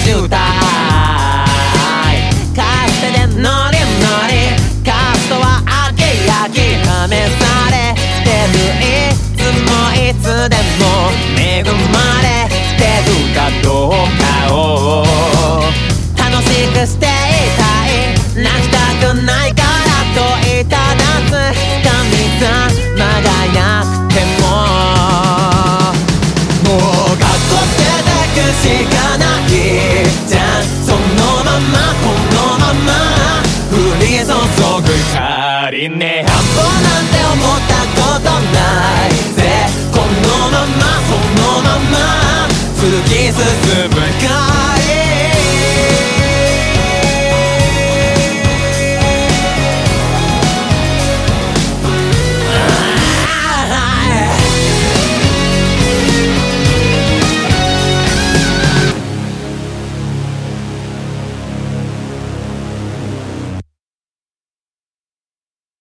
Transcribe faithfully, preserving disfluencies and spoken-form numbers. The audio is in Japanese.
渋滞カステでノリノリカストは飽き飽き試されてるいつもいつでも恵まれてるかどうかを楽しくしていたい泣きたくないからといただつ神様がいなくてももう学校捨ててくしかないじゃんそのままこのまま降り注ぐ光ね半分なんて思ったことないぜこのままそのまま突き進むか